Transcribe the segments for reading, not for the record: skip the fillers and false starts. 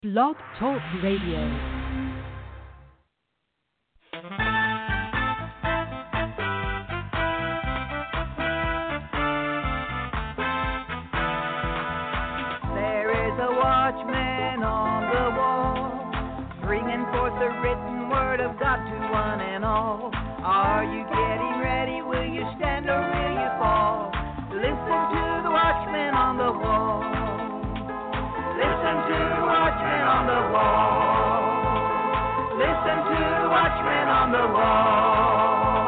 Blog Talk Radio. Watchman on the wall, bringing forth the written word of God to one and all. Are you getting ready? Will you stand or will you fall? Listen to the watchman on the wall. Listen to the watchman on the wall. Listen to the watchman on the wall.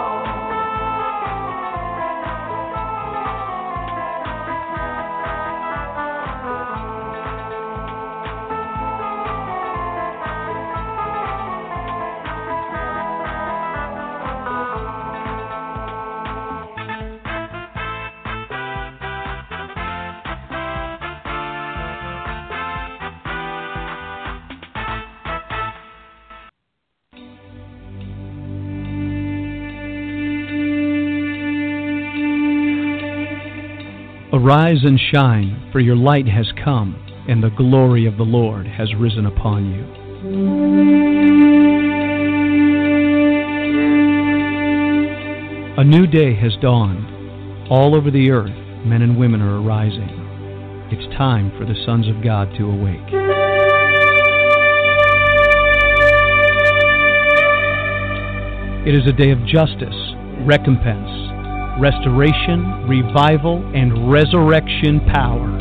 Arise and shine, for your light has come, and the glory of the Lord has risen upon you. A new day has dawned. All over the earth, men and women are arising. It's time for the sons of God to awake. It is a day of justice, recompense, restoration, revival, and resurrection power.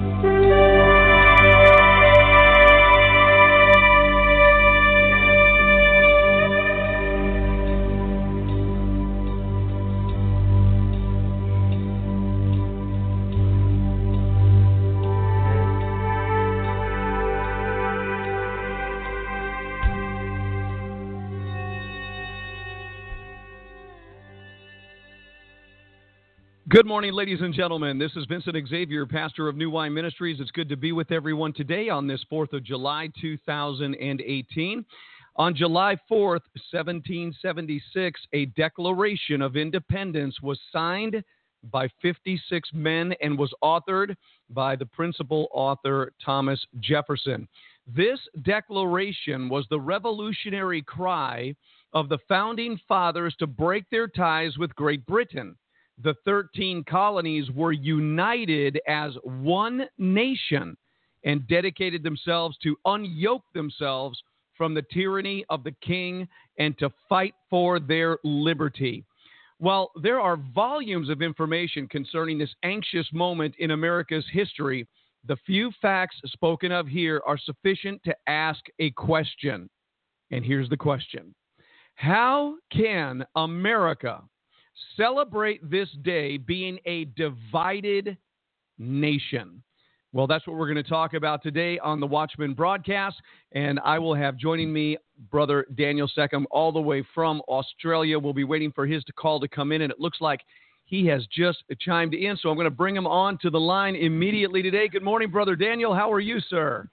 Good morning, ladies and gentlemen. This is Vincent Xavier, pastor of New Wine Ministries. It's good to be with everyone today on this 4th of July, 2018. On July 4th, 1776, a Declaration of Independence was signed by 56 men and was authored by the principal author, Thomas Jefferson. This declaration was the revolutionary cry of the founding fathers to break their ties with Great Britain. The 13 colonies were united as one nation and dedicated themselves to unyoke themselves from the tyranny of the king and to fight for their liberty. Well, there are volumes of information concerning this anxious moment in America's history. The few facts spoken of here are sufficient to ask a question. And here's the question. How can America celebrate this day being a divided nation? Well, that's what we're going to talk about today on the Watchman broadcast, and I will have joining me Brother Daniel Seckham all the way from Australia. We'll be waiting for his call to come in, and it looks like he has just chimed in, so I'm going to bring him on to the line immediately today. Good morning, Brother Daniel. How are you, sir?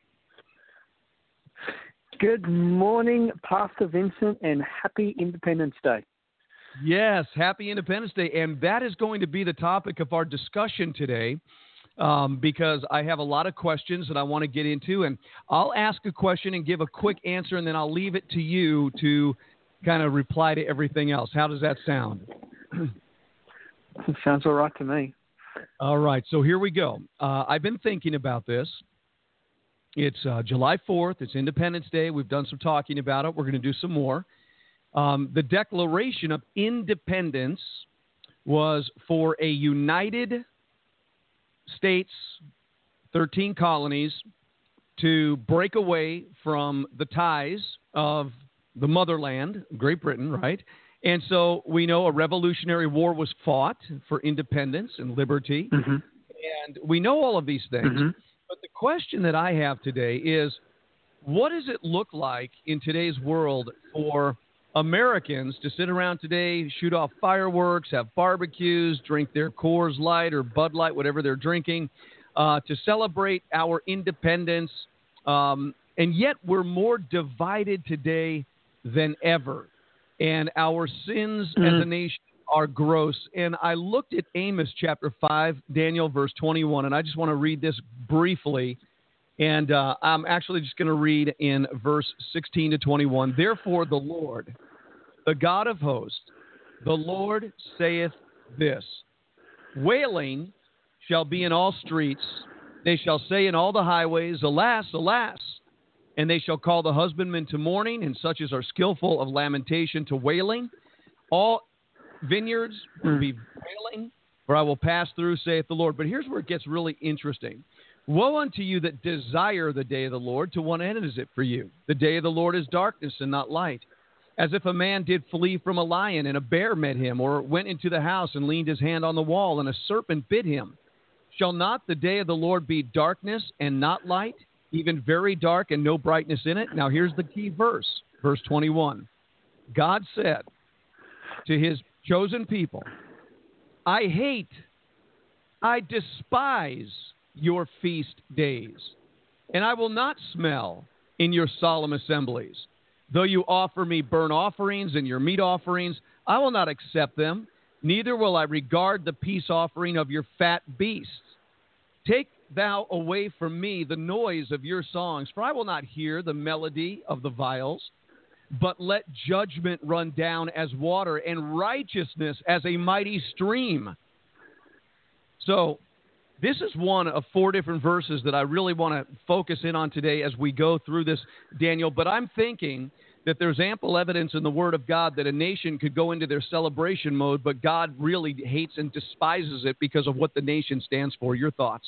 Good morning, Pastor Vincent, and happy Independence Day. Yes, happy Independence Day, and that is going to be the topic of our discussion today because I have a lot of questions that I want to get into, and I'll ask a question and give a quick answer, and then I'll leave it to you to kind of reply to everything else. How does that sound? Sounds all right to me. All right, so here we go. I've been thinking about this. It's July 4th. It's Independence Day. We've done some talking about it. We're going to do some more. The Declaration of Independence was for a United States, 13 colonies, to break away from the ties of the motherland, Great Britain, right? And so we know a Revolutionary War was fought for independence and liberty. Mm-hmm. And we know all of these things. Mm-hmm. But the question that I have today is, what does it look like in today's world for Americans to sit around today, shoot off fireworks, have barbecues, drink their Coors Light or Bud Light, whatever they're drinking, to celebrate our independence? And yet we're more divided today than ever. And our sins as a nation are gross. And I looked at Amos chapter 5, Daniel, verse 21, and I just want to read this briefly And I'm actually just going to read in verse 16 to 21. Therefore, the Lord, the God of hosts, the Lord saith this, wailing shall be in all streets. They shall say in all the highways, alas, alas. And they shall call the husbandmen to mourning, and such as are skillful of lamentation to wailing. All vineyards will be wailing, for I will pass through, saith the Lord. But here's where it gets really interesting. Woe unto you that desire the day of the Lord. To what end is it for you? The day of the Lord is darkness and not light. As if a man did flee from a lion, and a bear met him, or went into the house and leaned his hand on the wall, and a serpent bit him. Shall not the day of the Lord be darkness and not light, even very dark and no brightness in it? Now here's the key verse, verse 21. God said to his chosen people, I hate, I despise your feast days, and I will not smell in your solemn assemblies. Though you offer me burnt offerings and your meat offerings, I will not accept them, neither will I regard the peace offering of your fat beasts. Take thou away from me the noise of your songs, for I will not hear the melody of the viols. But let judgment run down as water, and righteousness as a mighty stream. So this is one of 4 different verses that I really want to focus in on today as we go through this, Daniel. But I'm thinking that there's ample evidence in the Word of God that a nation could go into their celebration mode, but God really hates and despises it because of what the nation stands for. Your thoughts?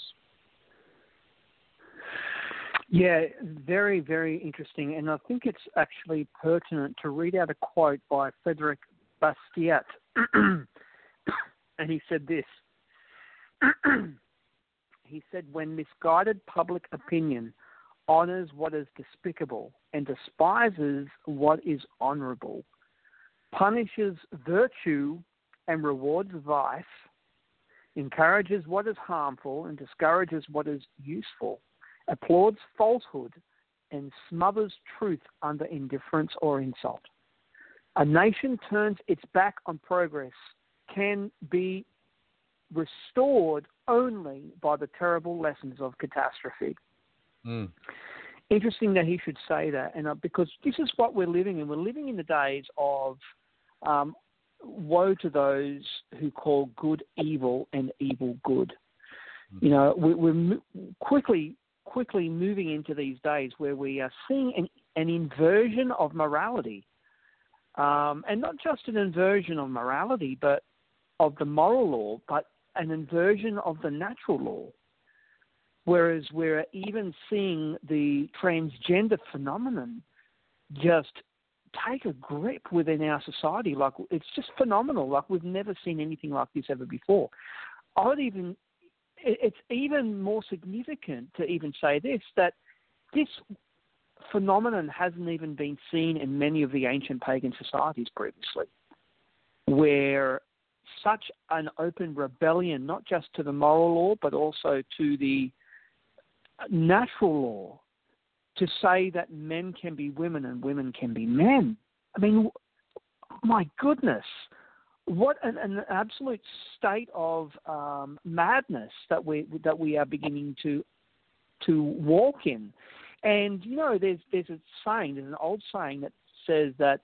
Yeah, very, very interesting. And I think it's actually pertinent to read out a quote by Frederick Bastiat. And he said this. He said, when misguided public opinion honors what is despicable and despises what is honorable, punishes virtue and rewards vice, encourages what is harmful and discourages what is useful, applauds falsehood and smothers truth under indifference or insult. A nation turns its back on progress can be restored only by the terrible lessons of catastrophe. Interesting that he should say that, and because this is what we're living in. We're living in the days of woe to those who call good evil and evil good. You know, we're quickly moving into these days where we are seeing an inversion of morality, and not just an inversion of morality, but of the moral law, but an inversion of the natural law. Whereas we're even seeing the transgender phenomenon just take a grip within our society. Like, it's just phenomenal. Like, we've never seen anything like this ever before. It's even more significant to even say this, that this phenomenon hasn't even been seen in many of the ancient pagan societies previously, where such an open rebellion, not just to the moral law, but also to the natural law, to say that men can be women and women can be men. I mean, my goodness, what an absolute state of madness that we are beginning to walk in. And you know, there's an old saying that says that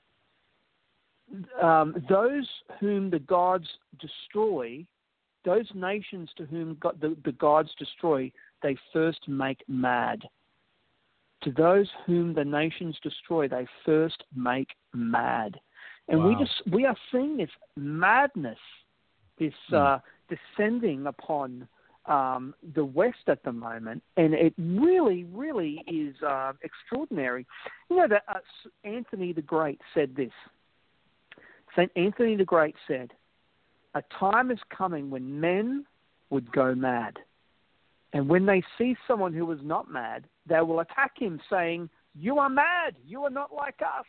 those whom the gods destroy, those nations to whom the gods destroy, they first make mad. To those whom the nations destroy, they first make mad. And wow. we are seeing this madness, this descending upon the West at the moment, and it really, really is extraordinary. You know that Anthony the Great said this. St. Anthony the Great said, "A time is coming when men would go mad. And when they see someone who is not mad, they will attack him, saying, 'You are mad. You are not like us.'"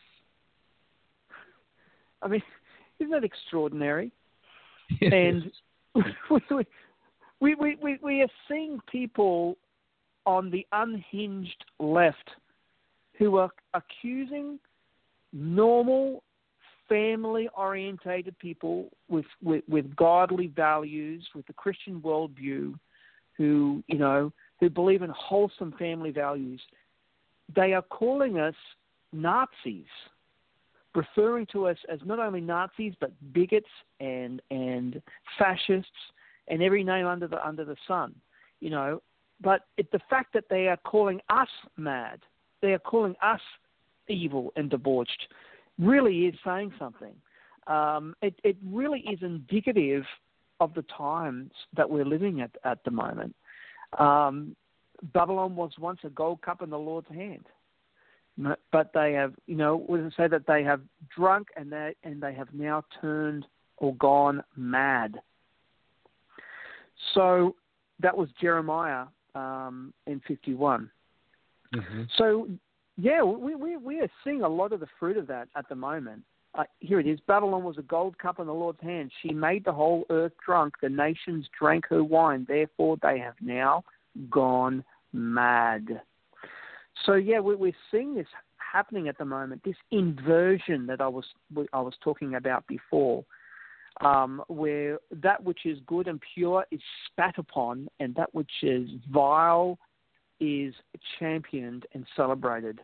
I mean, isn't that extraordinary? And we are seeing people on the unhinged left who are accusing normal, family-orientated people with godly values, with the Christian worldview, who, you know, who believe in wholesome family values, they are calling us Nazis, referring to us as not only Nazis but bigots and fascists and every name under the sun, you know. But the fact that they are calling us mad, they are calling us evil and debauched, really is saying something. It really is indicative of the times that we're living at the moment. Babylon was once a gold cup in the Lord's hand, but they have, you know, we say that they have drunk and they have now turned or gone mad. So that was Jeremiah in 51. Mm-hmm. So yeah, we are seeing a lot of the fruit of that at the moment. Here it is. Babylon was a gold cup in the Lord's hand. She made the whole earth drunk. The nations drank her wine. Therefore, they have now gone mad. So, yeah, we're seeing this happening at the moment, this inversion that I was talking about before, where that which is good and pure is spat upon and that which is vile is championed and celebrated.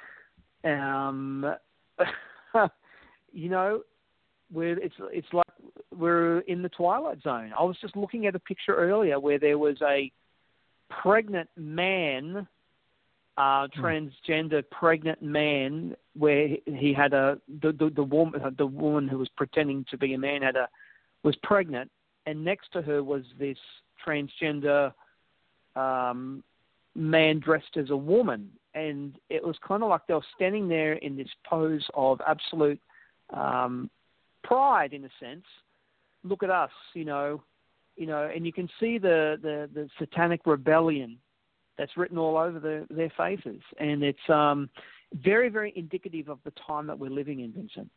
You know, it's like we're in the twilight zone. I was just looking at a picture earlier where there was a pregnant man, transgender pregnant man, where he had the woman who was pretending to be a man was pregnant, and next to her was this transgender man dressed as a woman, and it was kind of like they were standing there in this pose of absolute pride, in a sense. Look at us, you know, and you can see the satanic rebellion that's written all over their faces, and it's very, very indicative of the time that we're living in, Vincent.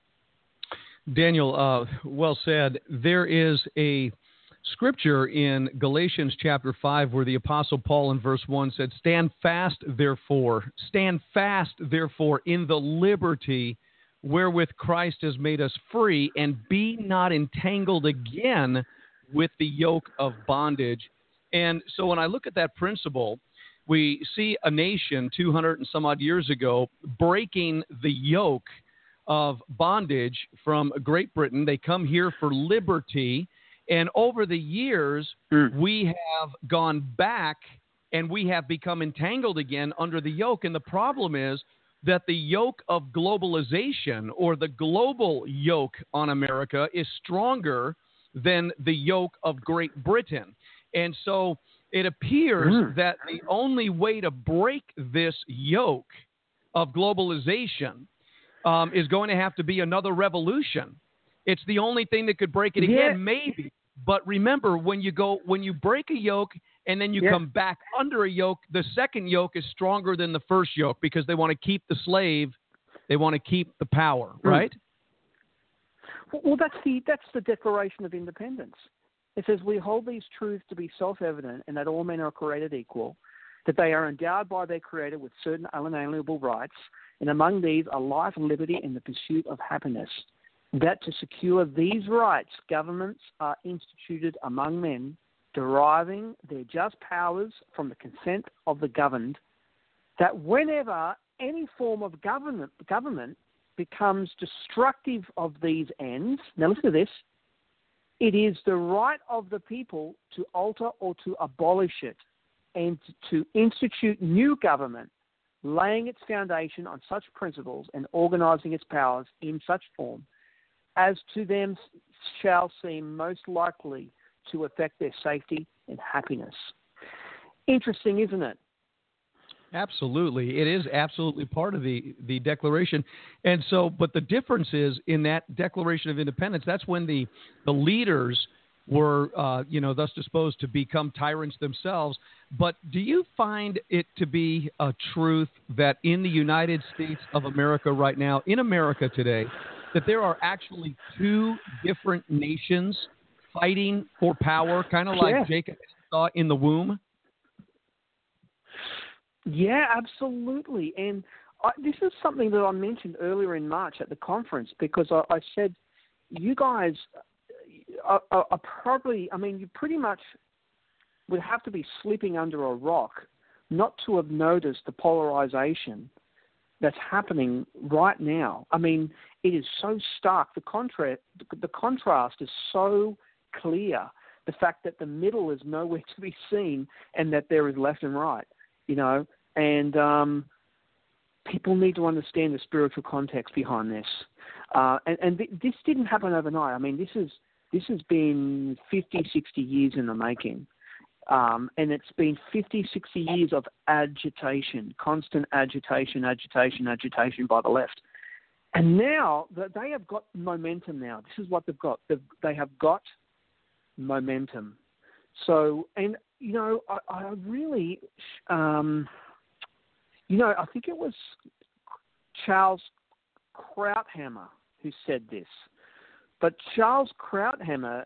Daniel, well said. There is a scripture in Galatians chapter 5 where the Apostle Paul in verse 1 said, stand fast, therefore, in the liberty wherewith Christ has made us free, and be not entangled again with the yoke of bondage. And so when I look at that principle, we see a nation 200 and some odd years ago breaking the yoke of bondage from Great Britain. They come here for liberty. And over the years, we have gone back and we have become entangled again under the yoke. And the problem is that the yoke of globalization, or the global yoke on America, is stronger than the yoke of Great Britain. And so it appears that the only way to break this yoke of globalization is going to have to be another revolution. It's the only thing that could break it again, maybe. But remember, when you break a yoke and then you come back under a yoke, the second yoke is stronger than the first yoke, because they want to keep the slave, they want to keep the power, right? Well, that's the Declaration of Independence. It says, we hold these truths to be self-evident, and that all men are created equal, that they are endowed by their Creator with certain unalienable rights, and among these are life, liberty, and the pursuit of happiness. That to secure these rights, governments are instituted among men, deriving their just powers from the consent of the governed, that whenever any form of government becomes destructive of these ends, now listen to this, it is the right of the people to alter or to abolish it, and to institute new government, laying its foundation on such principles and organizing its powers in such form as to them shall seem most likely to affect their safety and happiness. Interesting, isn't it? Absolutely. It is absolutely part of the Declaration. And so, but the difference is in that Declaration of Independence, that's when the leaders were, thus disposed to become tyrants themselves. But do you find it to be a truth that in the United States of America right now, in America today, that there are actually two different nations fighting for power, kind of like Jacob saw in the womb? Yeah, absolutely. And this is something that I mentioned earlier in March at the conference, because I said, you guys are probably, I mean, you pretty much would have to be sleeping under a rock not to have noticed the polarization that's happening right now. I mean, it is so stark. The contrast is so clear. The fact that the middle is nowhere to be seen and that there is left and right, and people need to understand the spiritual context behind this. This didn't happen overnight. I mean, this has been 50, 60 years in the making. And it's been 50, 60 years of agitation, constant agitation by the left. And now they have got momentum now. This is what they've got. They have got momentum. So, and, I really, I think it was Charles Krauthammer who said this. But Charles Krauthammer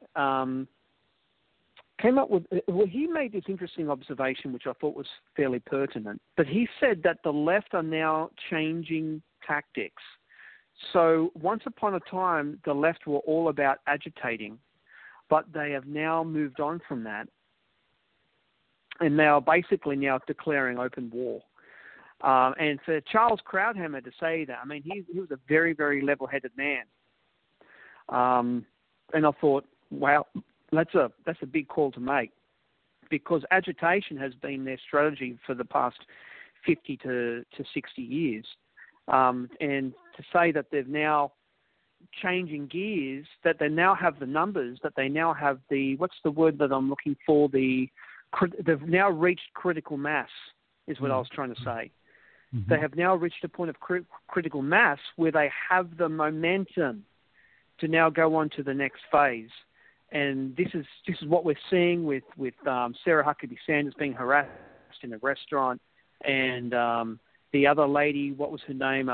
came up with, he made this interesting observation, which I thought was fairly pertinent. But he said that the left are now changing tactics. So once upon a time, the left were all about agitating, but they have now moved on from that. And they are basically now declaring open war. And for Charles Krauthammer to say that, I mean, he was a very, very level-headed man. And I thought, wow, that's a big call to make, because agitation has been their strategy for the past 50 to 60 years. And to say that they've now changing gears, that they now have the numbers, that they now have what's the word that I'm looking for? They've now reached critical mass, is what I was trying to say. Mm-hmm. They have now reached a point of critical mass where they have the momentum to now go on to the next phase. And this is what we're seeing with Sarah Huckabee Sanders being harassed in a restaurant, and the other lady, what was her name?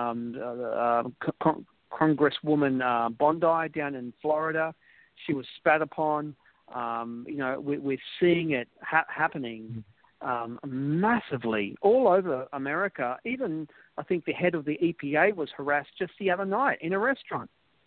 Congresswoman Bondi down in Florida. She was spat upon. We're seeing it happening massively all over America. Even I think the head of the EPA was harassed just the other night in a restaurant.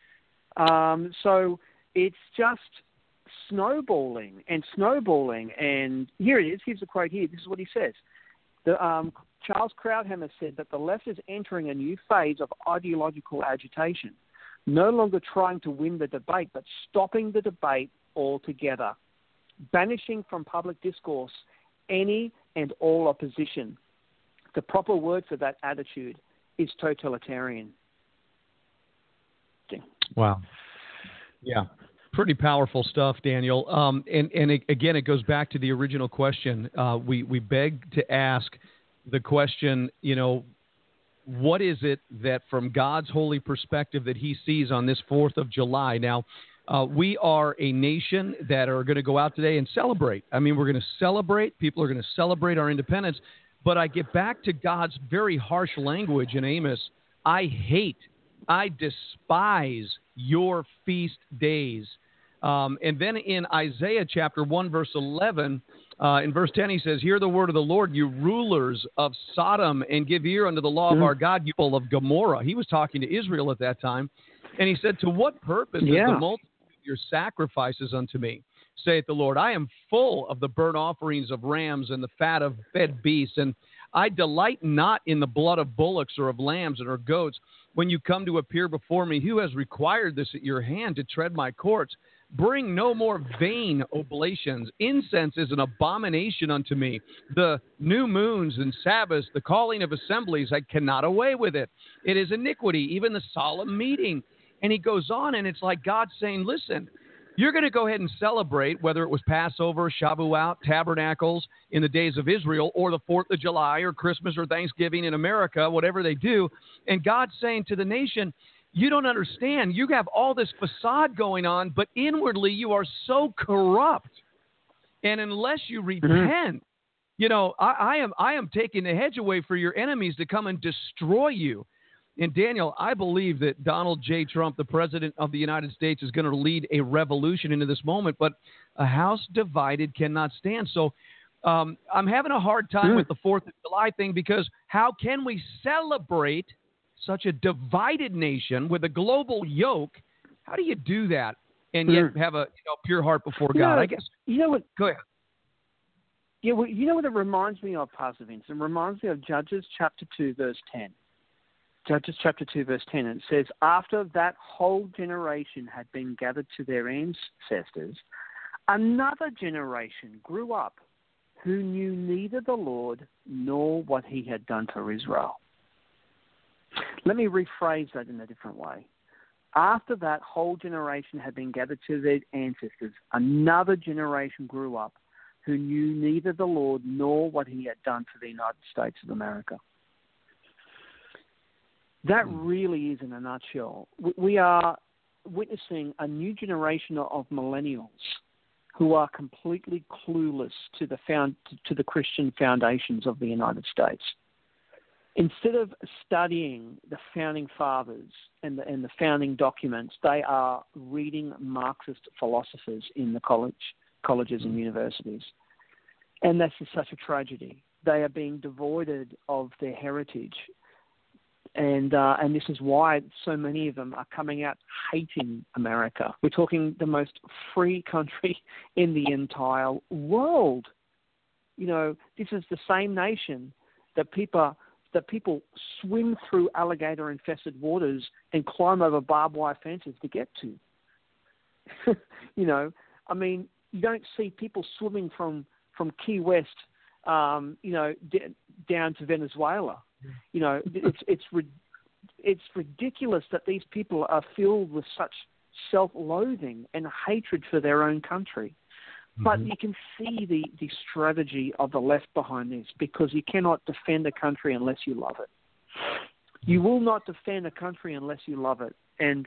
So it's just snowballing. And here it is. Here's a quote here. This is what he says. Charles Krauthammer said that the left is entering a new phase of ideological agitation, no longer trying to win the debate, but stopping the debate altogether, banishing from public discourse any and all opposition. The proper word for that attitude is totalitarian. Wow. Yeah. Pretty powerful stuff, Daniel. And again, it goes back to the original question. We beg to ask the question, what is it that from God's holy perspective that he sees on this 4th of July? Now, we are a nation that are going to go out today and celebrate. I mean, we're going to celebrate. People are going to celebrate our independence. But I get back to God's very harsh language in Amos. I despise your feast days. And then in Isaiah chapter 1, verse 11, in verse 10, he says, hear the word of the Lord, you rulers of Sodom, and give ear unto the law of our God, you people of Gomorrah. He was talking to Israel at that time. And he said, to what purpose is the multitude of your sacrifices unto me? Saith the Lord, I am full of the burnt offerings of rams and the fat of fed beasts, and I delight not in the blood of bullocks or of lambs or goats. When you come to appear before me, who has required this at your hand to tread my courts? Bring no more vain oblations. Incense is an abomination unto me. The new moons and Sabbaths, the calling of assemblies, I cannot away with it. It is iniquity, even the solemn meeting. And he goes on, and it's like God saying, listen, you're going to go ahead and celebrate, whether it was Passover, Shavuot, Tabernacles in the days of Israel, or the 4th of July, or Christmas, or Thanksgiving in America, whatever they do. And God's saying to the nation, you don't understand. You have all this facade going on, but inwardly you are so corrupt. And unless you repent, I am taking the hedge away for your enemies to come and destroy you. And Daniel, I believe that Donald J. Trump, the president of the United States, is going to lead a revolution into this moment, but a house divided cannot stand. So I'm having a hard time with the 4th of July thing, because how can we celebrate such a divided nation with a global yoke? How do you do that and yet have a pure heart before God? I guess. You know what? Go ahead. Yeah, well, you know what it reminds me of, Pastor Vince? It reminds me of Judges chapter 2, verse 10. Judges chapter 2, verse 10. And it says, after that whole generation had been gathered to their ancestors, another generation grew up who knew neither the Lord nor what he had done for Israel. Let me rephrase that in a different way. After that whole generation had been gathered to their ancestors, another generation grew up who knew neither the Lord nor what he had done for the United States of America. That really is, in a nutshell. We are witnessing a new generation of millennials who are completely clueless to the Christian foundations of the United States. Instead of studying the founding fathers and the founding documents, they are reading Marxist philosophers in the colleges and universities. And that's just such a tragedy. They are being devoided of their heritage. And this is why so many of them are coming out hating America. We're talking the most free country in the entire world. You know, this is the same nation that people swim through alligator-infested waters and climb over barbed wire fences to get to. You know, I mean, you don't see people swimming from Key West, down to Venezuela. You know, it's ridiculous that these people are filled with such self-loathing and hatred for their own country. But you can see the strategy of the left behind this, because you cannot defend a country unless you love it. You will not defend a country unless you love it. And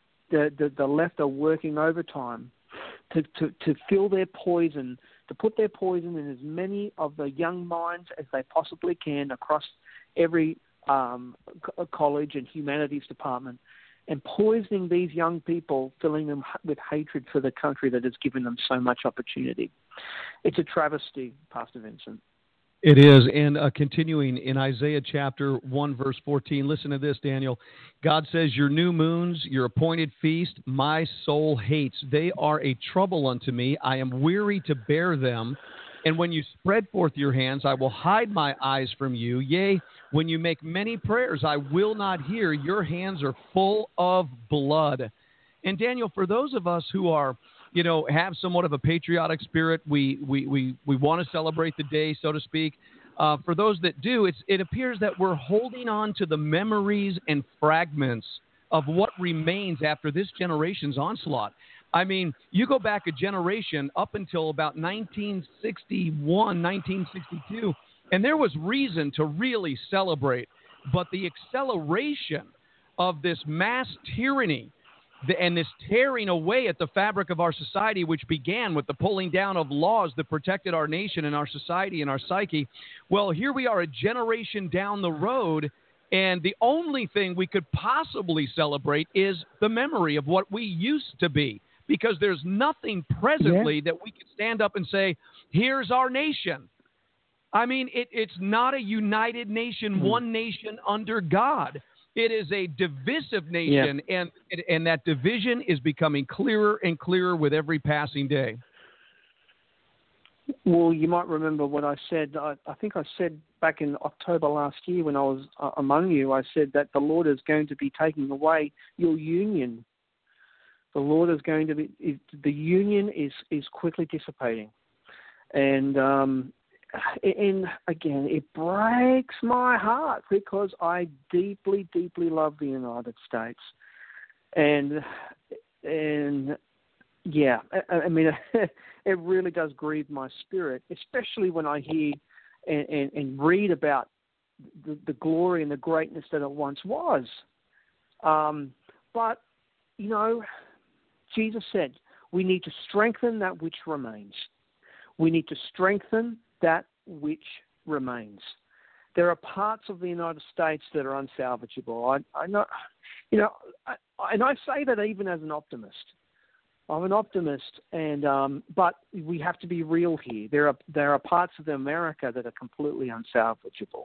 the left are working overtime to fill their poison, to put their poison in as many of the young minds as they possibly can across every college and humanities department, and poisoning these young people, filling them with hatred for the country that has given them so much opportunity. It's a travesty, Pastor Vincent. It is. And continuing in Isaiah chapter 1, verse 14, listen to this, Daniel. God says, your new moons, your appointed feast, my soul hates. They are a trouble unto me. I am weary to bear them. And when you spread forth your hands, I will hide my eyes from you. Yea, when you make many prayers, I will not hear. Your hands are full of blood. And Daniel, for those of us who are, have somewhat of a patriotic spirit, we want to celebrate the day, so to speak. For those that do, it appears that we're holding on to the memories and fragments of what remains after this generation's onslaught. I mean, you go back a generation up until about 1961, 1962, and there was reason to really celebrate. But the acceleration of this mass tyranny and this tearing away at the fabric of our society, which began with the pulling down of laws that protected our nation and our society and our psyche, well, here we are a generation down the road, and the only thing we could possibly celebrate is the memory of what we used to be. Because there's nothing presently that we can stand up and say, here's our nation. I mean, it's not a united nation, one nation under God. It is a divisive nation, and that division is becoming clearer and clearer with every passing day. Well, you might remember what I said. I think I said back in October last year when I was among you, I said that the Lord is going to be taking away your union. The Lord is going to be, the union is quickly dissipating. And again, it breaks my heart because I deeply, deeply love the United States. And yeah, I mean, it really does grieve my spirit, especially when I hear and read about the glory and the greatness that it once was. But, Jesus said, we need to strengthen that which remains. We need to strengthen that which remains. There are parts of the United States that are unsalvageable. I know, and I say that even as an optimist. I'm an optimist, but we have to be real here. There are parts of America that are completely unsalvageable.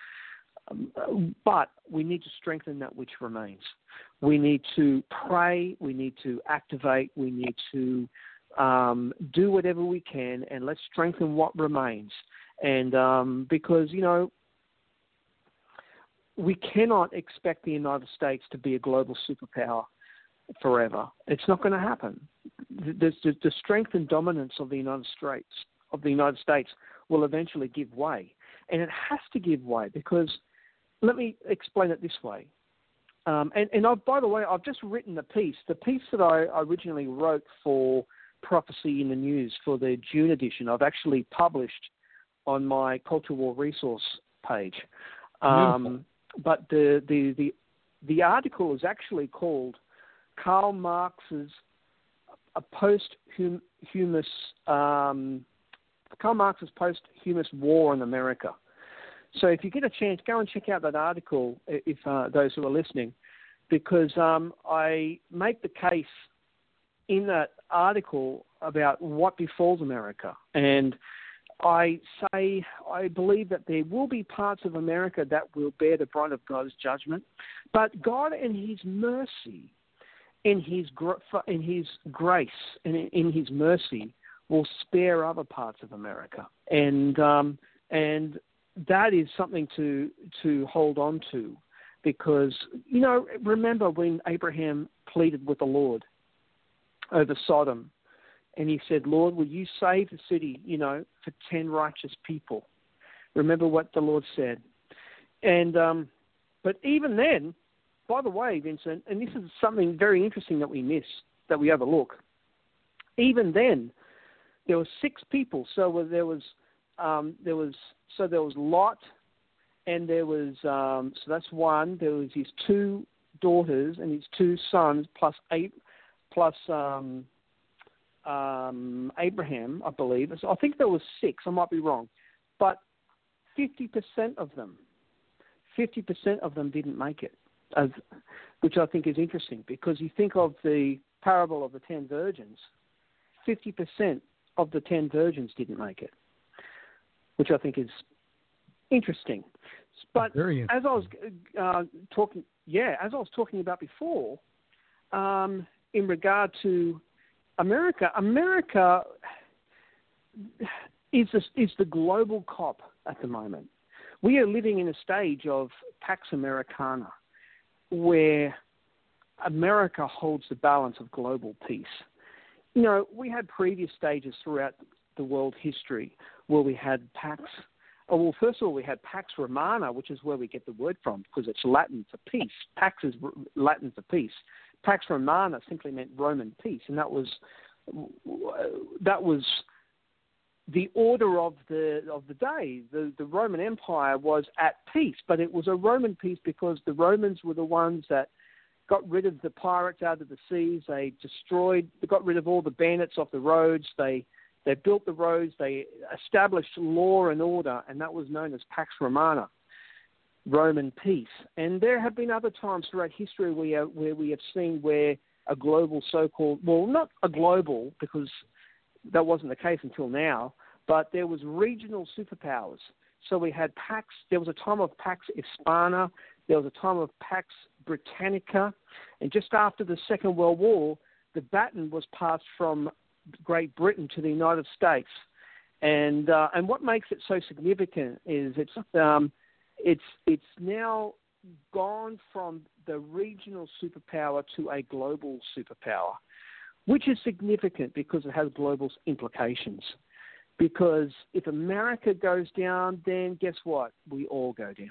But we need to strengthen that which remains. We need to pray. We need to activate. We need to do whatever we can, and let's strengthen what remains. And because, we cannot expect the United States to be a global superpower forever. It's not going to happen. The strength and dominance of the United States will eventually give way. And it has to give way because, let me explain it this way. By the way, I've just written the piece that I originally wrote for Prophecy in the News for the June edition. I've actually published on my Culture War resource page. But the article is actually called Karl Marx's posthumous war in America. So if you get a chance, go and check out that article if those who are listening, because I make the case in that article about what befalls America. And I say I believe that there will be parts of America that will bear the brunt of God's judgment, but God in His mercy, in His grace, and in His mercy will spare other parts of America, and that is something to hold on to, because remember when Abraham pleaded with the Lord over Sodom. And he said, Lord, will you save the city, for 10 righteous people? Remember what the Lord said. And but even then, by the way, Vincent, and this is something very interesting that we miss, that we overlook. Even then, there were 6 people. So there was Lot, and there was so that's one. There was his 2 daughters and his 2 sons plus Abraham, I believe. So I think there was 6. I might be wrong, but 50% of them didn't make it, which I think is interesting, because you think of the parable of the 10 virgins. 50% of the 10 virgins didn't make it, which I think is interesting. But as I was talking about before, in regard to America is the global cop at the moment. We are living in a stage of Pax Americana, where America holds the balance of global peace. We had previous stages throughout the world history where we had Pax. Well, first of all, we had Pax Romana, which is where we get the word from, because it's Latin for peace. Pax is Latin for peace. Pax Romana simply meant Roman peace, and that was the order of the day. The Roman Empire was at peace, but it was a Roman peace because the Romans were the ones that got rid of the pirates out of the seas. They got rid of all the bandits off the roads. They built the roads. They established law and order, and that was known as Pax Romana, Roman peace. And there have been other times throughout history where we have seen where a global so-called, well, not a global, because that wasn't the case until now, but there was regional superpowers. So we had Pax, there was a time of Pax Hispana, there was a time of Pax Britannica, and just after the Second World War, the baton was passed from Great Britain to the United States. And what makes it so significant is it's now gone from the regional superpower to a global superpower, which is significant because it has global implications. Because if America goes down, then guess what? We all go down.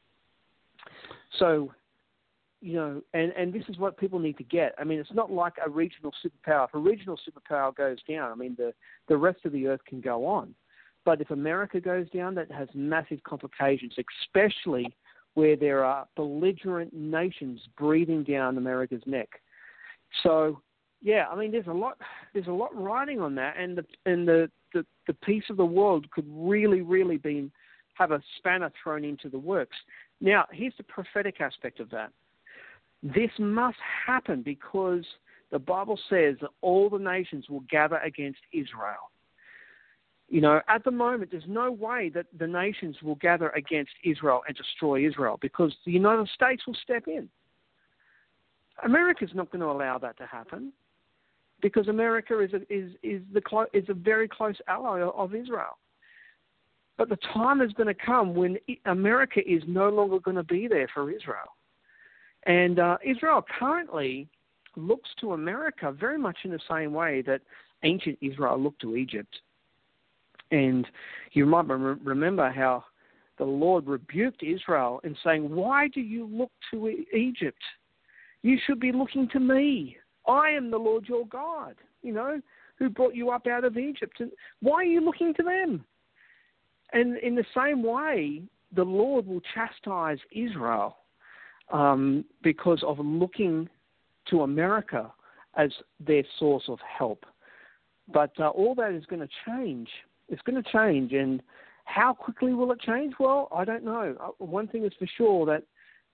So, and this is what people need to get. I mean, it's not like a regional superpower. If a regional superpower goes down, I mean, the rest of the earth can go on. But if America goes down, that has massive complications, especially where there are belligerent nations breathing down America's neck. So, yeah, I mean, there's a lot riding on that, and the peace of the world could really have a spanner thrown into the works. Now, here's the prophetic aspect of that. This must happen because the Bible says that all the nations will gather against Israel. At the moment, there's no way that the nations will gather against Israel and destroy Israel because the United States will step in. America's not going to allow that to happen. because America is a very close ally of Israel. But the time is going to come when America is no longer going to be there for Israel. And Israel currently looks to America very much in the same way that ancient Israel looked to Egypt. And you might remember how the Lord rebuked Israel and saying, "Why do you look to Egypt? You should be looking to me. I am the Lord your God, who brought you up out of Egypt. And why are you looking to them?" And in the same way, the Lord will chastise Israel because of looking to America as their source of help. But all that is going to change. It's going to change. And how quickly will it change? Well, I don't know. One thing is for sure, that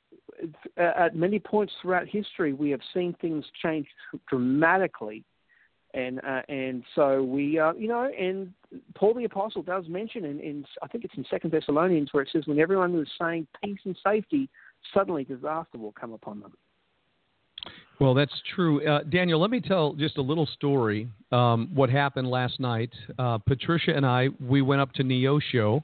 at many points throughout history, we have seen things change dramatically. And so we, and Paul the Apostle does mention in I think it's in 2 Thessalonians, where it says, when everyone was saying peace and safety, suddenly disaster will come upon them. Well, that's true. Daniel, let me tell just a little story, what happened last night. Patricia and I, we went up to Neosho,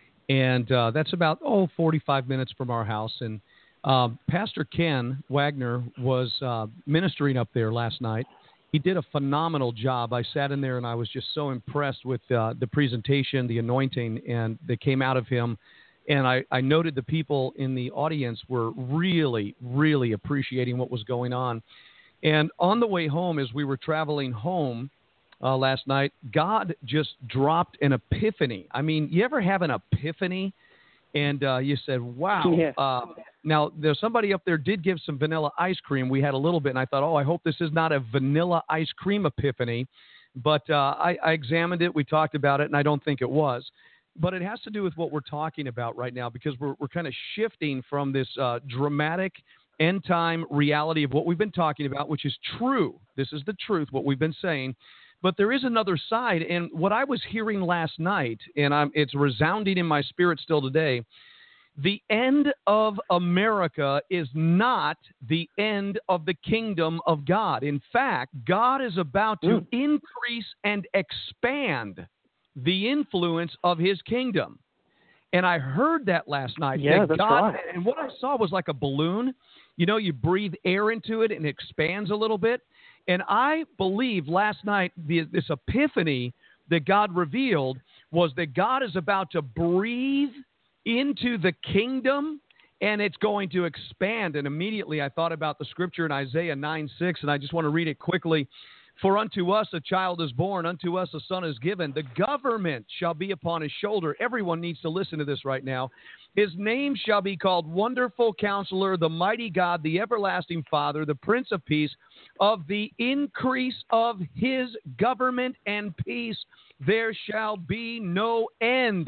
and that's about, 45 minutes from our house. And Pastor Ken Wagner was ministering up there last night. He did a phenomenal job. I sat in there, and I was just so impressed with the presentation, the anointing, and that came out of him. And I noted the people in the audience were really, really appreciating what was going on. And on the way home, as we were traveling home last night, God just dropped an epiphany. I mean, you ever have an epiphany? And you said, wow. Yeah. Now, there's somebody up there did give some vanilla ice cream. We had a little bit, and I thought, I hope this is not a vanilla ice cream epiphany. But I examined it. We talked about it, and I don't think it was. But it has to do with what we're talking about right now, because we're kind of shifting from this dramatic end-time reality of what we've been talking about, which is true. This is the truth, what we've been saying. But there is another side, and what I was hearing last night, and it's resounding in my spirit still today, the end of America is not the end of the kingdom of God. In fact, God is about to increase and expand the influence of his kingdom. And I heard that last night. Yeah, that's God, right. and what I saw was like a balloon. You breathe air into it and it expands a little bit. And I believe last night this epiphany that God revealed was that God is about to breathe into the kingdom, and it's going to expand. And immediately I thought about the scripture in Isaiah 9:6, and I just want to read it quickly. For unto us a child is born, unto us a son is given. The government shall be upon his shoulder. Everyone needs to listen to this right now. His name shall be called Wonderful Counselor, the Mighty God, the Everlasting Father, the Prince of Peace. Of the increase of his government and peace there shall be no end.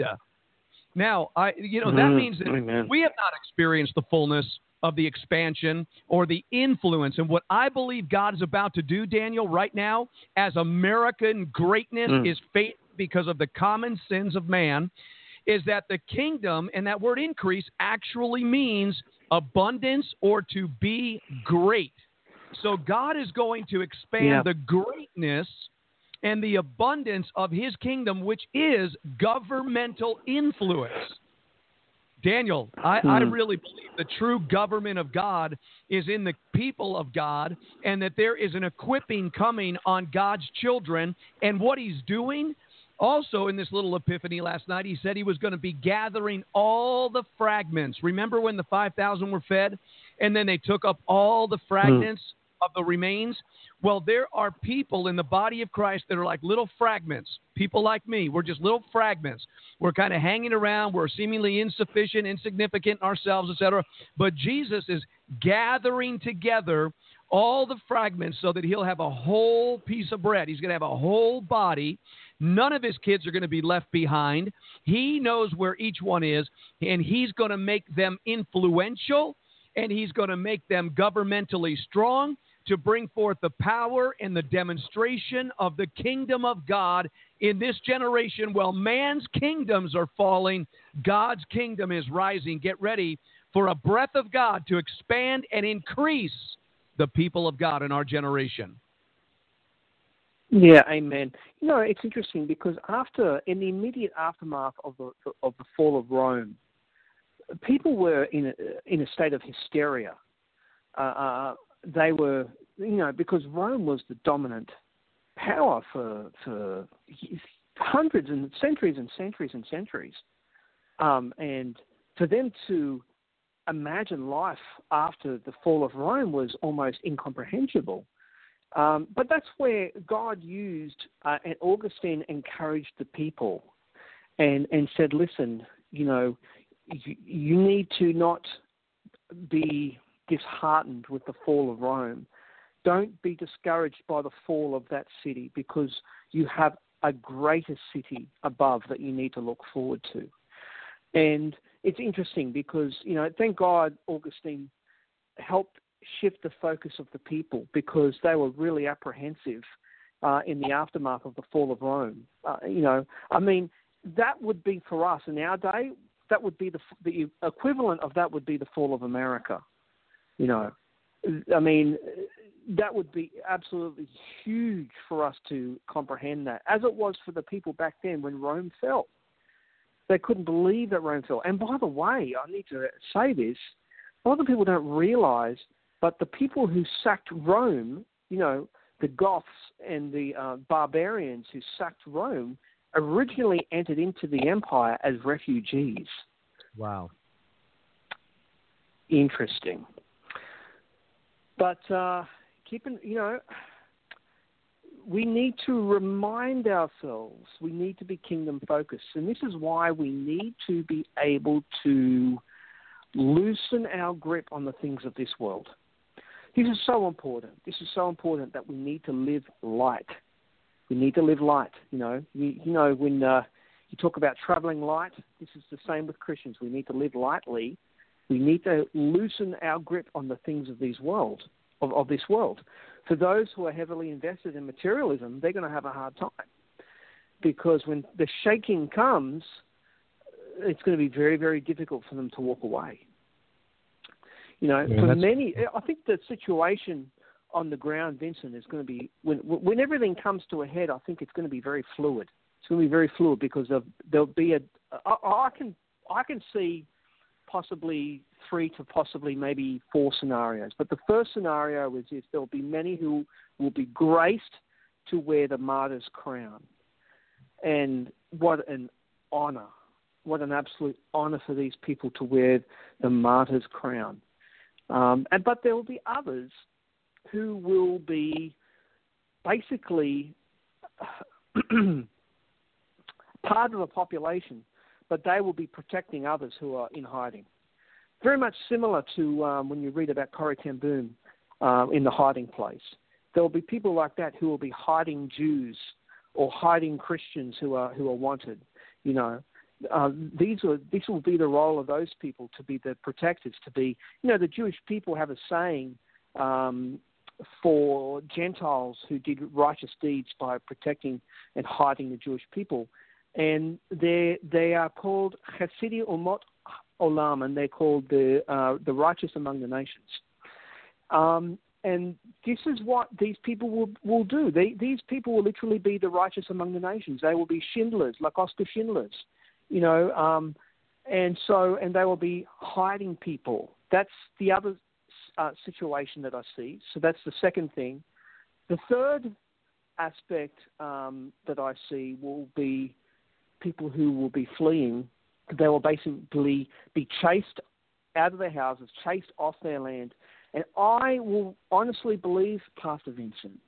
Now, that means that we have not experienced the fullness of the expansion or the influence. And what I believe God is about to do, Daniel, right now, as American greatness is fading because of the common sins of man, is that the kingdom, and that word increase actually means abundance or to be great. So God is going to expand the greatness and the abundance of his kingdom, which is governmental influence. Daniel, I really believe the true government of God is in the people of God, and that there is an equipping coming on God's children. And what he's doing, also in this little epiphany last night, he said he was going to be gathering all the fragments. Remember when the 5,000 were fed, and then they took up all the fragments of the remains? Well, there are people in the body of Christ that are like little fragments. People like me, we're just little fragments. We're kind of hanging around. We're seemingly insufficient, insignificant ourselves, etc. But Jesus is gathering together all the fragments so that he'll have a whole piece of bread. He's going to have a whole body. None of his kids are going to be left behind. He knows where each one is, and he's going to make them influential, and he's going to make them governmentally strong to bring forth the power and the demonstration of the kingdom of God in this generation. While man's kingdoms are falling, God's kingdom is rising. Get ready for a breath of God to expand and increase the people of God in our generation. Yeah, amen. You know, it's interesting because in the immediate aftermath of the fall of Rome, people were in a state of hysteria. They were, because Rome was the dominant power for hundreds and centuries and centuries and centuries. And for them to imagine life after the fall of Rome was almost incomprehensible. But that's where God used, and Augustine encouraged the people and said, listen, you need to not be disheartened with the fall of Rome. Don't be discouraged by the fall of that city because you have a greater city above that you need to look forward to. And it's interesting because, thank God Augustine helped shift the focus of the people because they were really apprehensive in the aftermath of the fall of Rome. That would be for us in our day, that would be the equivalent of that would be the fall of America. That would be absolutely huge for us to comprehend that, as it was for the people back then when Rome fell. They couldn't believe that Rome fell. And by the way, I need to say this, a lot of people don't realize, but the people who sacked Rome, the Goths and the barbarians who sacked Rome, originally entered into the empire as refugees. Wow. Interesting. But we need to remind ourselves, we need to be kingdom focused. And this is why we need to be able to loosen our grip on the things of this world. This is so important. This is so important that we need to live light. We need to live light. When you talk about traveling light, this is the same with Christians. We need to live lightly. We need to loosen our grip on the things of this world. For those who are heavily invested in materialism, they're going to have a hard time because when the shaking comes, it's going to be very, very difficult for them to walk away. For many, I think the situation on the ground, Vincent, is going to be when everything comes to a head. I think it's going to be very fluid. It's going to be very fluid because there'll be I can see possibly 3 to possibly maybe 4 scenarios. But the first scenario is if there'll be many who will be graced to wear the martyr's crown. And what an honor, what an absolute honor for these people to wear the martyr's crown. But there will be others who will be basically part of the population, but they will be protecting others who are in hiding. Very much similar to when you read about Corrie ten Boom in The Hiding Place. There will be people like that who will be hiding Jews or hiding Christians who are wanted. This will be the role of those people, to be the protectors, to be, the Jewish people have a saying for Gentiles who did righteous deeds by protecting and hiding the Jewish people. And they are called Chasidi Umot Olam, and they're called the righteous among the nations. And this is what these people will do. These people will literally be the righteous among the nations. They will be Schindlers, like Oscar Schindlers, and they will be hiding people. That's the other situation that I see. So that's the second thing. The third aspect that I see will be people who will be fleeing. They will basically be chased out of their houses, chased off their land. And I will honestly believe, Pastor Vincent,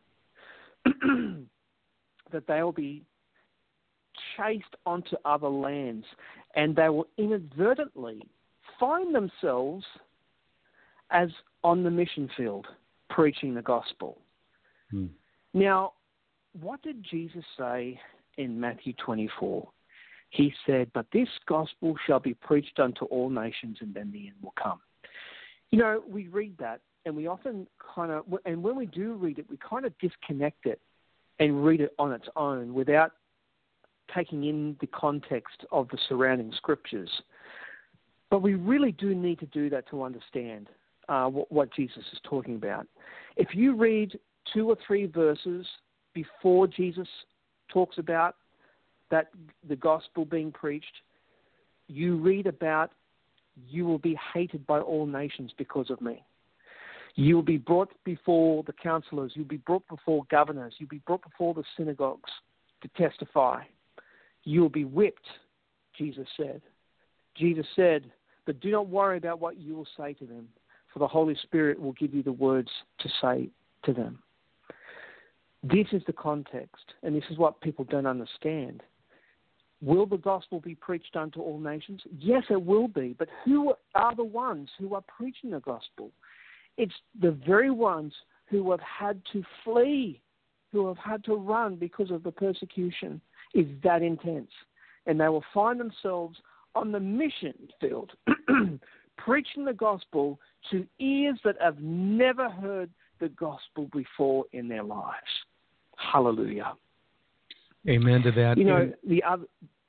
that they will be chased onto other lands, and they will inadvertently find themselves as on the mission field preaching the gospel. Now, what did Jesus say in Matthew 24? He said, "But this gospel shall be preached unto all nations, and then the end will come." We read that, and we often and when we do read it, we kind of disconnect it and read it on its own without taking in the context of the surrounding scriptures. But we really do need to do that to understand what Jesus is talking about. If you read 2 or 3 verses before Jesus talks about that the gospel being preached, you read about you will be hated by all nations because of me. You will be brought before the counselors. You'll be brought before governors. You'll be brought before the synagogues to testify. You will be whipped, Jesus said. Jesus said, but do not worry about what you will say to them, for the Holy Spirit will give you the words to say to them. This is the context, and this is what people don't understand. Will the gospel be preached unto all nations? Yes, it will be, but who are the ones who are preaching the gospel? It's the very ones who have had to flee, who have had to run because of the persecution. It's that intense. And they will find themselves on the mission field, preaching the gospel to ears that have never heard the gospel before in their lives. Hallelujah. Amen to that. You know, the other...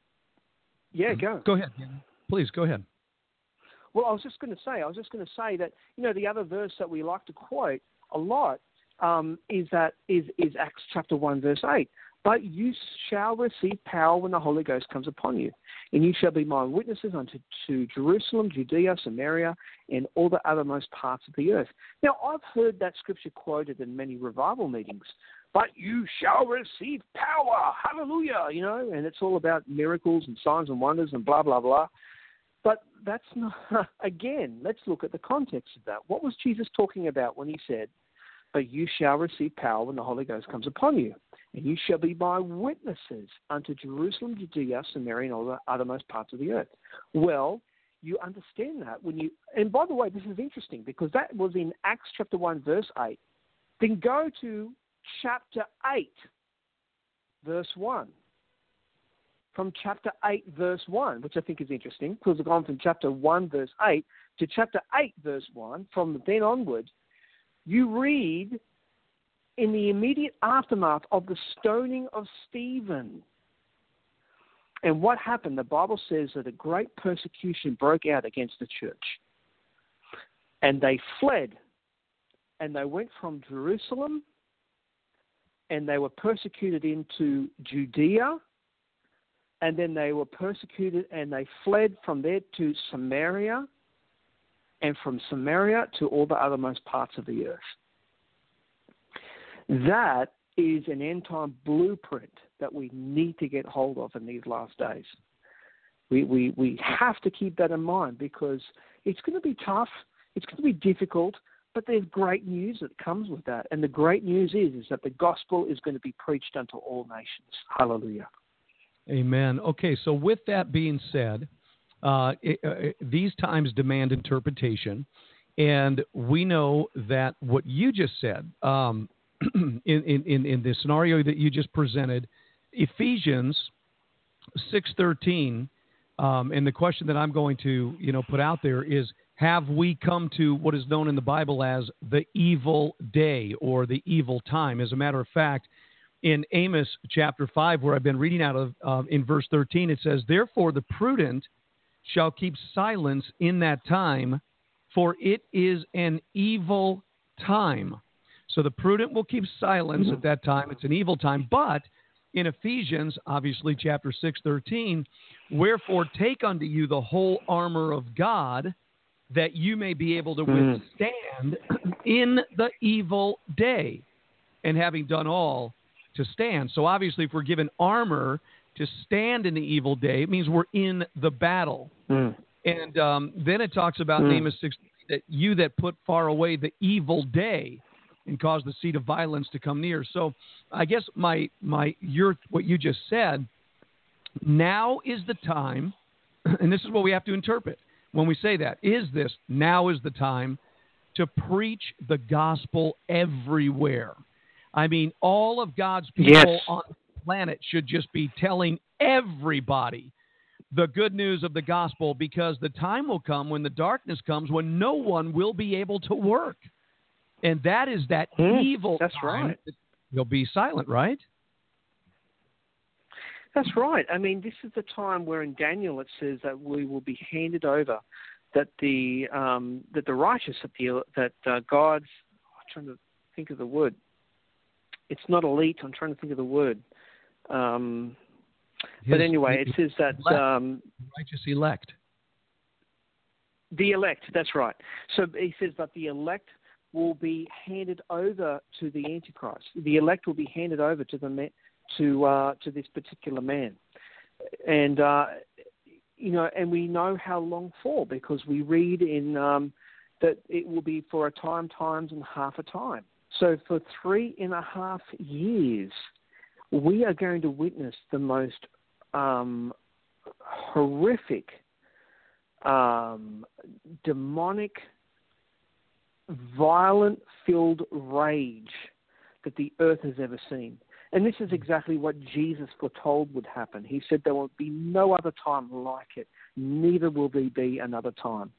Yeah, go. Go ahead. Please, go ahead. Well, I was just going to say that, you know, the other verse that we like to quote a lot is Acts chapter 1, verse 8. But you shall receive power when the Holy Ghost comes upon you, and you shall be my witnesses unto Jerusalem, Judea, Samaria, and all the othermost parts of the earth. Now, I've heard that scripture quoted in many revival meetings. But you shall receive power, hallelujah, you know, and it's all about miracles and signs and wonders and blah, blah, blah. But that's not, again, let's look at the context of that. What was Jesus talking about when he said, but you shall receive power when the Holy Ghost comes upon you, and you shall be my witnesses unto Jerusalem, Judea, Samaria, and all the othermost parts of the earth. Well, you understand that when you, and by the way, this is interesting because that was in Acts chapter 1, verse 8. Then go to chapter 8, verse 1. From chapter 8, verse 1, which I think is interesting, because we've gone from chapter 1, verse 8 to chapter 8, verse 1. From then onward, you read in the immediate aftermath of the stoning of Stephen. And what happened? The Bible says that a great persecution broke out against the church. And they fled. And they went from Jerusalem, and they were persecuted into Judea, and then they were persecuted and they fled from there to Samaria, and from Samaria to all the othermost parts of the earth. That is an end-time blueprint that we need to get hold of in these last days. We have to keep that in mind because it's going to be tough, it's going to be difficult, but there's great news that comes with that. And the great news is that the gospel is going to be preached unto all nations. Hallelujah. Amen. Okay, so with that being said, these times demand interpretation, and we know that what you just said in the scenario that you just presented, Ephesians 6:13, and the question that I'm going to put out there is, have we come to what is known in the Bible as the evil day or the evil time? As a matter of fact, in Amos chapter 5, where I've been reading out of, in verse 13, it says, therefore the prudent shall keep silence in that time, for it is an evil time. So the prudent will keep silence at that time. It's an evil time. But in Ephesians, obviously, chapter 6:13, wherefore take unto you the whole armor of God, that you may be able to withstand in the evil day, and having done all, to stand. So obviously, if we're given armor to stand in the evil day, it means we're in the battle. And then it talks about in Amos 6, that you that put far away the evil day and cause the seed of violence to come near. So I guess what you just said, now is the time, and this is what we have to interpret when we say that, now is the time to preach the gospel everywhere. I mean, all of God's people on the planet should just be telling everybody the good news of the gospel, because the time will come when the darkness comes, when no one will be able to work. And that is that evil That's time. Right. You'll be silent, right? That's right. I mean, this is the time where in Daniel it says that we will be handed over, that the righteous, God's, I'm trying to think of the word, it's not elite. I'm trying to think of the word. But anyway, it says that righteous elect. The elect, that's right. So he says that the elect will be handed over to the Antichrist. The elect will be handed over to to this particular man, and and we know how long for, because we read in that it will be for a time, times, and half a time. So for 3.5 years, we are going to witness the most horrific, demonic, violent-filled rage that the earth has ever seen. And this is exactly what Jesus foretold would happen. He said there will be no other time like it, neither will there be another time.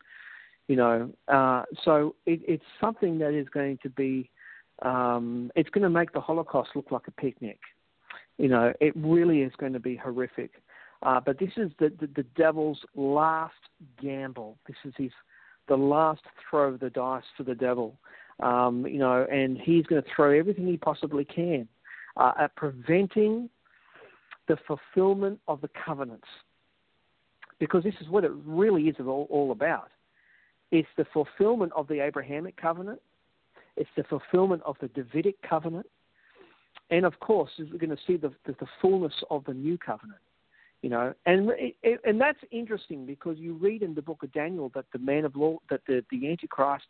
So it's something that is going to be, it's going to make the Holocaust look like a picnic. It really is going to be horrific. But this is the devil's last gamble. This is the last throw of the dice for the devil. And he's going to throw everything he possibly can at preventing the fulfillment of the covenants. Because this is what it really is all about. It's the fulfillment of the Abrahamic covenant. It's the fulfillment of the Davidic covenant. And, of course, we're going to see the fullness of the new covenant. And that's interesting, because you read in the book of Daniel that the man of law, that the Antichrist,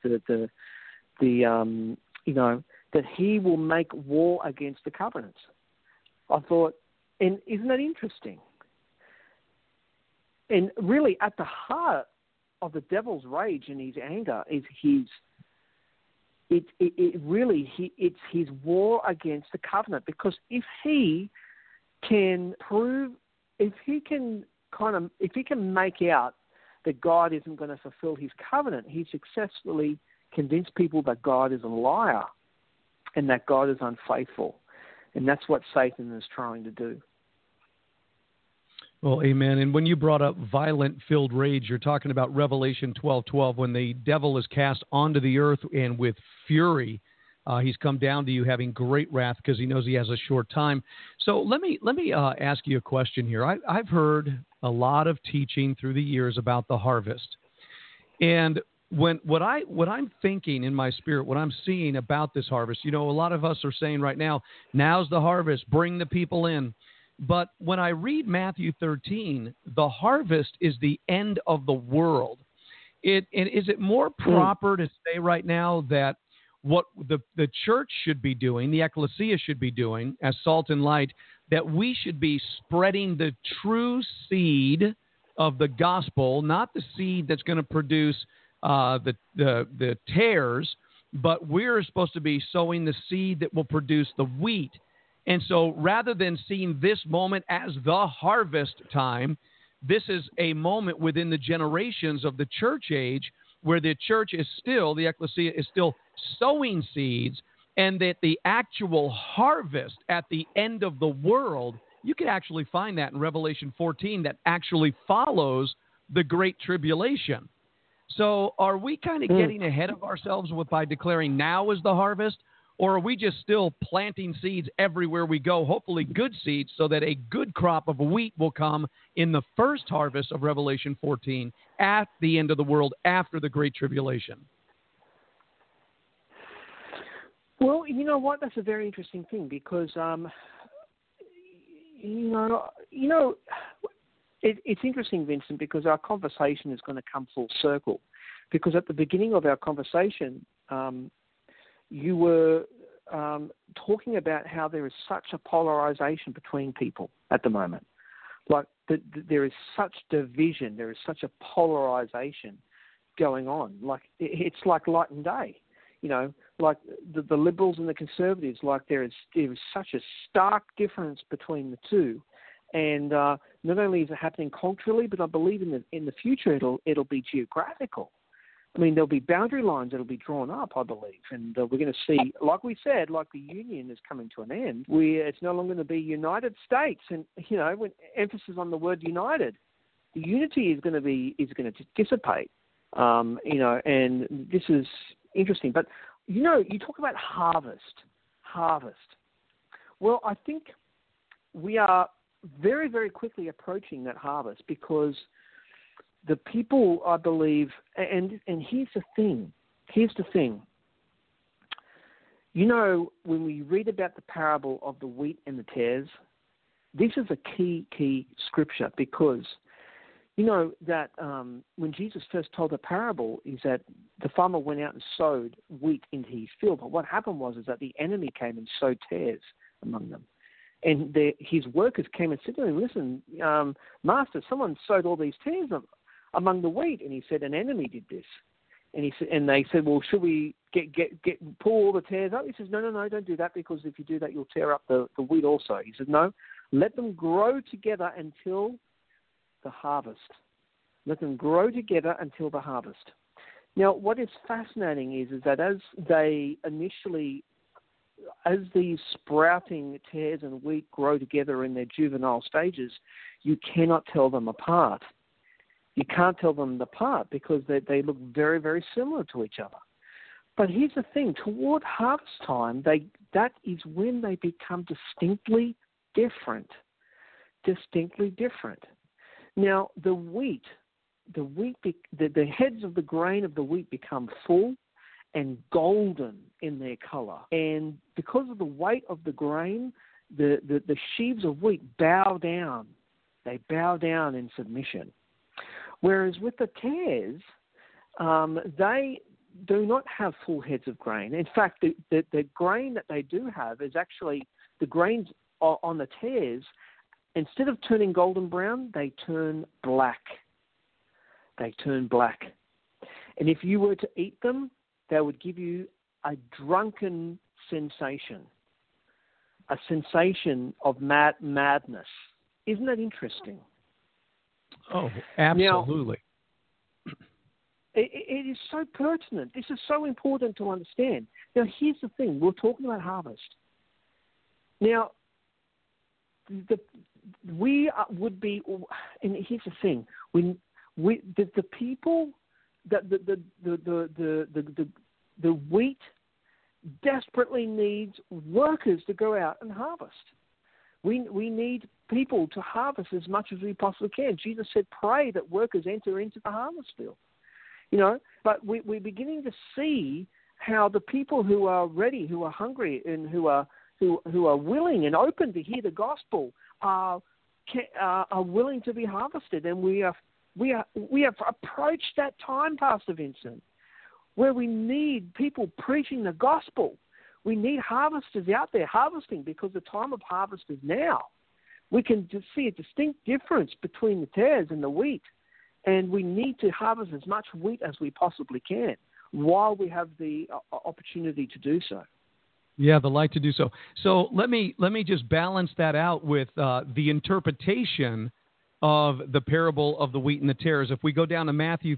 that he will make war against the covenants. I thought, and isn't that interesting? And really, at the heart of the devil's rage and his anger is it's his war against the covenant. Because if he can make out that God isn't going to fulfill his covenant, he successfully convinced people that God is a liar and that God is unfaithful. And that's what Satan is trying to do. Well, amen. And when you brought up violent-filled rage, you're talking about Revelation 12:12, when the devil is cast onto the earth, and with fury he's come down to you, having great wrath, because he knows he has a short time. So let me ask you a question here. I've heard a lot of teaching through the years about the harvest, and what I'm thinking in my spirit, what I'm seeing about this harvest, a lot of us are saying right now, now's the harvest, bring the people in. But when I read Matthew 13, the harvest is the end of the world. Is it more proper to say right now that what the church should be doing, the ecclesia should be doing as salt and light, that we should be spreading the true seed of the gospel, not the seed that's going to produce the tares, but we're supposed to be sowing the seed that will produce the wheat. And so rather than seeing this moment as the harvest time, this is a moment within the generations of the church age where the church is still, the ecclesia is still sowing seeds, and that the actual harvest at the end of the world, you can actually find that in Revelation 14, that actually follows the Great Tribulation. So are we kind of getting ahead of ourselves by declaring now is the harvest? Or are we just still planting seeds everywhere we go, hopefully good seeds, so that a good crop of wheat will come in the first harvest of Revelation 14 at the end of the world after the Great Tribulation? Well, you know what? That's a very interesting thing, because, it's interesting, Vincent, because our conversation is going to come full circle. Because at the beginning of our conversation, you were talking about how there is such a polarization between people at the moment. Like there is such division, there is such a polarization going on. Like it's like light and day, like the liberals and the conservatives. Like there is such a stark difference between the two. And not only is it happening culturally, but I believe in the future it'll be geographical. I mean, there'll be boundary lines that'll be drawn up, I believe, and we're going to see, like we said, like the Union is coming to an end. It's no longer going to be United States, and when emphasis on the word united, the unity is going to dissipate. And this is interesting. But you talk about harvest. Well, I think we are very, very quickly approaching that harvest because the people, I believe, and here's the thing. You know, when we read about the parable of the wheat and the tares, this is a key scripture because, you know, that when Jesus first told the parable is that the farmer went out and sowed wheat into his field. But what happened was that the enemy came and sowed tares among them. And his workers came and said to him, listen, Master, someone sowed all these tares among the wheat. And he said, an enemy did this. And they said, well, should we pull all the tares up? He says, no, don't do that, because if you do that, you'll tear up the wheat also. He said, no, let them grow together until the harvest. Let them grow together until the harvest. Now, what is fascinating is that as these sprouting tares and wheat grow together in their juvenile stages, you cannot tell them apart. You can't tell them apart because they look very, very similar to each other. But here's the thing. Toward harvest time, that is when they become distinctly different. Now, the heads of the grain of the wheat become full and golden in their color. And because of the weight of the grain, the sheaves of wheat bow down. They bow down in submission. Whereas with the tares, they do not have full heads of grain. In fact, the grain that they do have is actually the grains on the tares. Instead of turning golden brown, they turn black. And if you were to eat them, they would give you a drunken sensation, a sensation of madness. Isn't that interesting? Oh, absolutely. Now, it is so pertinent. This is so important to understand. Now, here's the thing. We're talking about harvest. Now, would be, and here's the thing: the people that the wheat desperately needs workers to go out and harvest. We need people to harvest as much as we possibly can. Jesus said, "Pray that workers enter into the harvest field." You know, but we're beginning to see how the people who are ready, who are hungry, and who are willing and open to hear the gospel are willing to be harvested, and we have approached that time, Pastor Vincent, where we need people preaching the gospel. We need harvesters out there harvesting because the time of harvest is now. We can just see a distinct difference between the tares and the wheat, and we need to harvest as much wheat as we possibly can while we have the opportunity to do so. Yeah, the light to do so. So let me just balance that out with the interpretation of the parable of the wheat and the tares. If we go down to Matthew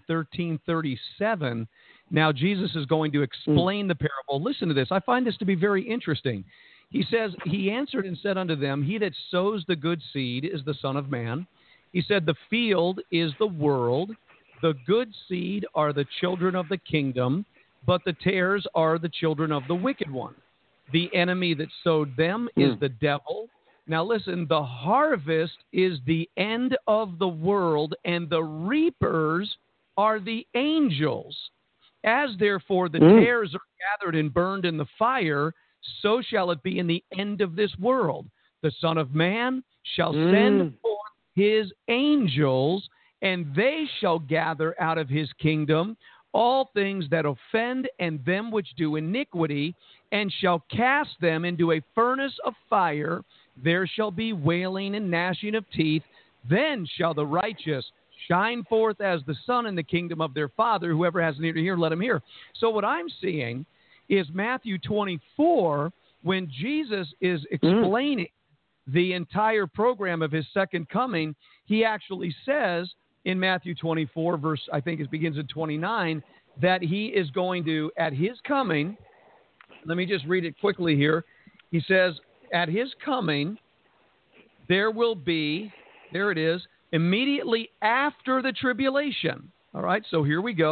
13:37, now Jesus is going to explain the parable. Listen to this. I find this to be very interesting. He says, he answered and said unto them, he that sows the good seed is the Son of Man. He said, the field is the world. The good seed are the children of the kingdom, but the tares are the children of the wicked one. The enemy that sowed them is the devil. Now listen, the harvest is the end of the world, and the reapers are the angels. As therefore the tares are gathered and burned in the fire, so shall it be in the end of this world. The Son of Man shall send forth his angels, and they shall gather out of his kingdom all things that offend and them which do iniquity, and shall cast them into a furnace of fire. There shall be wailing and gnashing of teeth. Then shall the righteous shine forth as the sun in the kingdom of their Father. Whoever has an ear to hear, let him hear. So what I'm seeing is Matthew 24, when Jesus is explaining the entire program of his second coming, he actually says in Matthew 24, verse, I think it begins in 29, that he is going to, at his coming, let me just read it quickly here. He says, at his coming, there will be, there it is, immediately after the tribulation. All right, so here we go.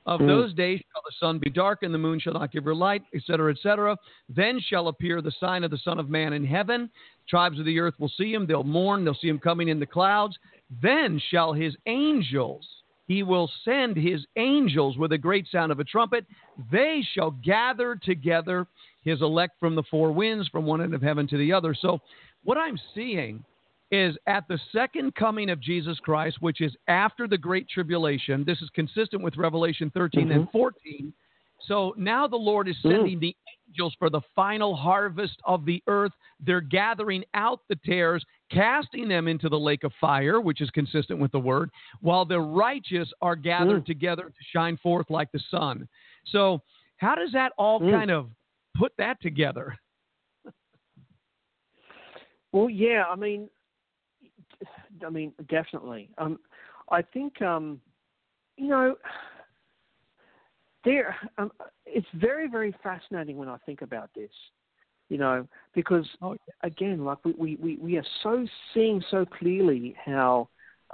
Of those days shall the sun be dark, and the moon shall not give her light, etc., etc. Then shall appear the sign of the Son of Man in heaven. Tribes of the earth will see him. They'll mourn. They'll see him coming in the clouds. Then shall his angels, he will send his angels with a great sound of a trumpet. They shall gather together his elect from the four winds, from one end of heaven to the other. So what I'm seeing is at the second coming of Jesus Christ, which is after the Great Tribulation. This is consistent with Revelation 13 and 14. So now the Lord is sending the angels for the final harvest of the earth. They're gathering out the tares, casting them into the lake of fire, which is consistent with the word, while the righteous are gathered together to shine forth like the sun. So how does that all kind of put that together? Well, yeah, I mean, definitely. I think, it's very, very fascinating when I think about this, because again, like we are seeing so clearly how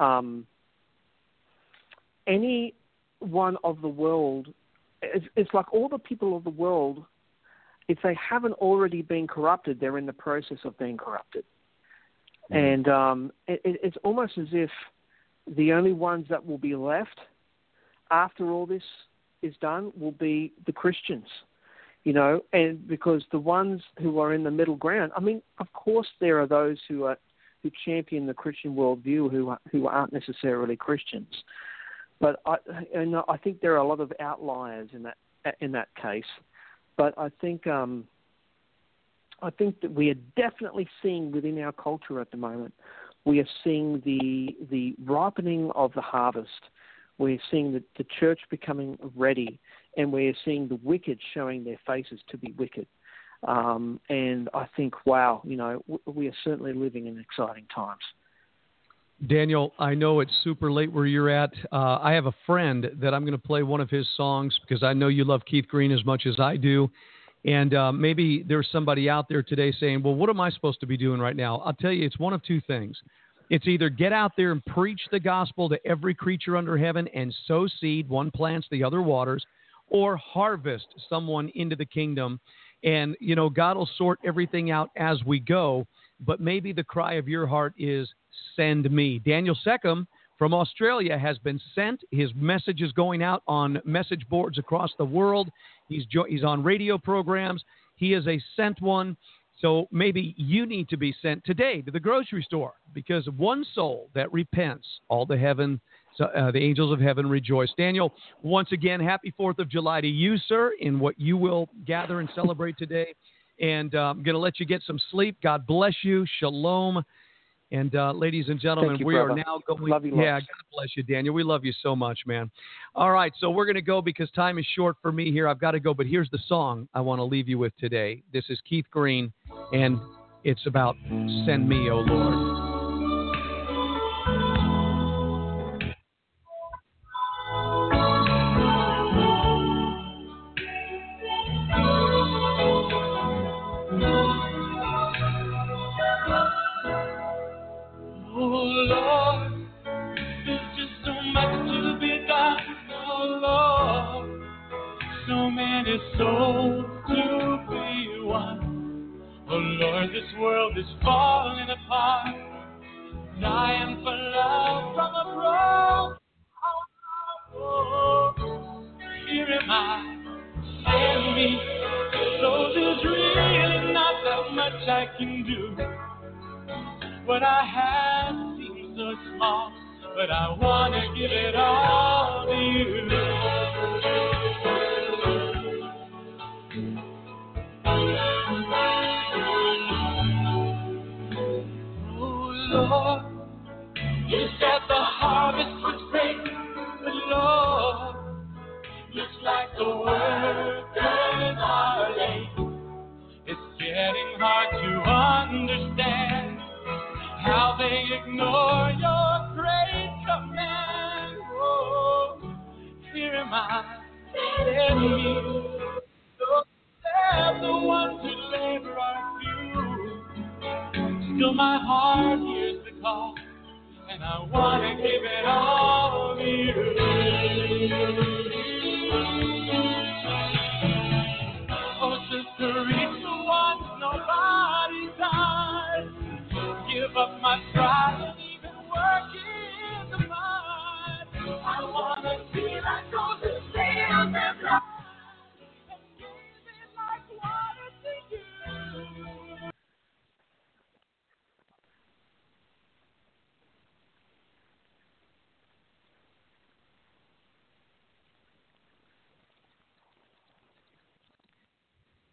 any one of the world, it's like all the people of the world, if they haven't already been corrupted, they're in the process of being corrupted. And it's almost as if the only ones that will be left after all this is done will be the Christians, and because the ones who are in the middle ground, I mean, of course there are those who champion the Christian worldview who aren't necessarily Christians, but I think there are a lot of outliers in that case. But I think that we are definitely seeing within our culture at the moment, we are seeing the ripening of the harvest. We're seeing the church becoming ready, and we're seeing the wicked showing their faces to be wicked. And I think, wow, we are certainly living in exciting times. Daniel, I know it's super late where you're at. I have a friend that I'm going to play one of his songs because I know you love Keith Green as much as I do. And maybe there's somebody out there today saying, well, what am I supposed to be doing right now? I'll tell you, it's one of two things. It's either get out there and preach the gospel to every creature under heaven and sow seed, one plants, the other waters, or harvest someone into the kingdom. And, God will sort everything out as we go. But maybe the cry of your heart is, send me. Daniel Seckham from Australia has been sent. His message is going out on message boards across the world. He's on radio programs. He is a sent one. So maybe you need to be sent today to the grocery store, because one soul that repents, all the angels of heaven rejoice. Daniel, once again, happy 4th of July to you, sir, in what you will gather and celebrate today. And I'm going to let you get some sleep. God bless you. Shalom. And ladies and gentlemen, we are now going. Love you, God bless you, Daniel. We love you so much, man. All right, so we're going to go because time is short for me here. I've got to go, but here's the song I want to leave you with today. This is Keith Green, and it's about Send Me, O Lord. Souls to be won. Oh Lord, this world is falling apart, dying for love from a broken heart. Oh, here am I, send me. So there's really not that much I can do. What I have seems so small, but I want to give it all to you. Lord, you said the harvest was great, but Lord, looks like the workers are late. It's getting hard to understand how they ignore your great command. Oh, here am I, send me. They're the ones who labor are few. Still my heart hears the call, and I want to give it all to you. of my trouble.